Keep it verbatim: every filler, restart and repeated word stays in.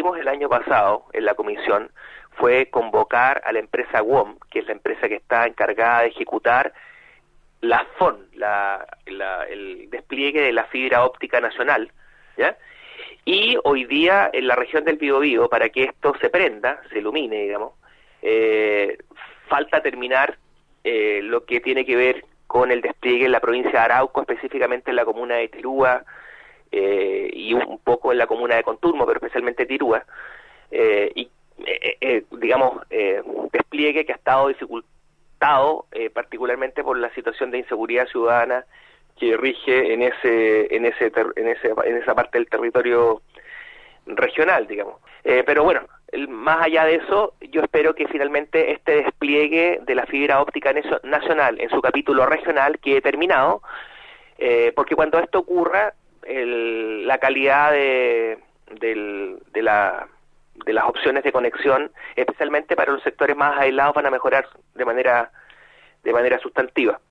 hicimos el año pasado en la comisión fue convocar a la empresa W O M, que es la empresa que está encargada de ejecutar la F O N, la, la, el despliegue de la fibra óptica nacional, ¿ya? Y hoy día en la región del Biobío, para que esto se prenda, se ilumine, digamos, eh, falta terminar eh, lo que tiene que ver con el despliegue en la provincia de Arauco, específicamente en la comuna de Tirúa, eh, y un poco en la comuna de Conturmo, pero especialmente Tirúa, eh, y eh, eh, digamos, eh, despliegue que ha estado dificultado, eh, particularmente por la situación de inseguridad ciudadana que rige en ese, en ese, ter en ese, en esa parte del territorio regional, digamos. Eh, pero bueno, el, más allá de eso, yo espero que finalmente este despliegue de la fibra óptica nacional en su capítulo regional quede terminado, eh, porque cuando esto ocurra, el, la calidad de, del, de, la, de las opciones de conexión, especialmente para los sectores más aislados, van a mejorar de manera, de manera sustantiva.